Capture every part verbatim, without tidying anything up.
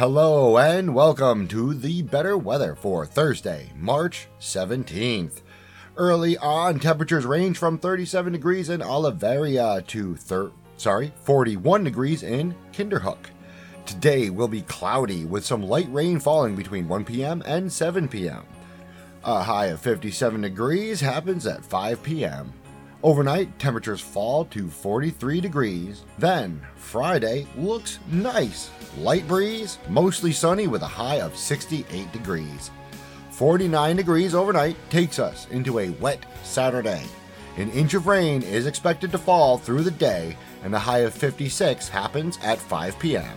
Hello and welcome to the better weather for Thursday, March seventeenth. Early on, temperatures range from thirty-seven degrees in Oliveria to thir- sorry, forty-one degrees in Kinderhook. Today will be cloudy with some light rain falling between one p.m. and seven p.m. A high of fifty-seven degrees happens at five p.m. Overnight, temperatures fall to forty-three degrees. Then, Friday looks nice. Light breeze, mostly sunny with a high of sixty-eight degrees. forty-nine degrees overnight takes us into a wet Saturday. An inch of rain is expected to fall through the day, and a high of fifty-six happens at five p.m.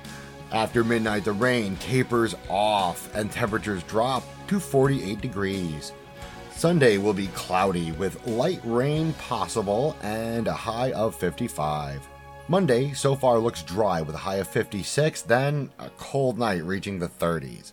After midnight, the rain tapers off and temperatures drop to forty-eight degrees. Sunday will be cloudy with light rain possible and a high of fifty-five. Monday so far looks dry with a high of fifty-six, then a cold night reaching the thirties.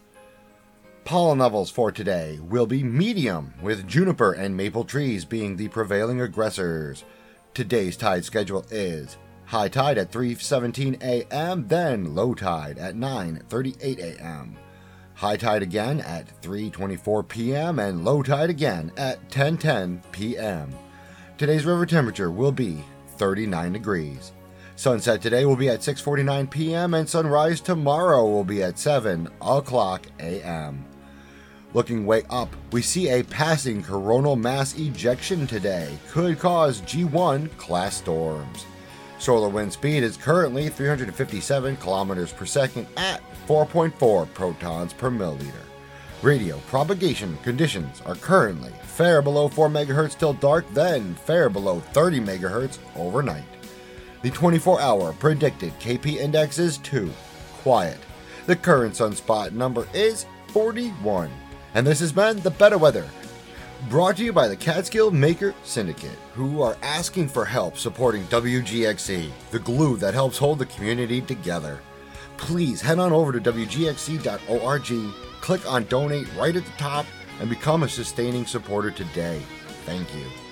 Pollen levels for today will be medium, with juniper and maple trees being the prevailing aggressors. Today's tide schedule is high tide at three seventeen a.m., then low tide at nine thirty-eight a.m. High tide again at three twenty-four p.m. and low tide again at ten ten p.m. Today's river temperature will be thirty-nine degrees. Sunset today will be at six forty-nine p.m. and sunrise tomorrow will be at seven o'clock a.m. Looking way up, we see a passing coronal mass ejection today could cause G one class storms. Solar wind speed is currently three hundred fifty-seven kilometers per second at four point four protons per milliliter. Radio propagation conditions are currently fair below four megahertz till dark, then fair below thirty megahertz overnight. The twenty-four hour predicted K P index is two, quiet. The current sunspot number is forty-one. And this has been the Better Weather, brought to you by the Catskill Maker Syndicate, who are asking for help supporting W G X C, the glue that helps hold the community together. Please head on over to W G X C dot org, click on donate right at the top, and become a sustaining supporter today. Thank you.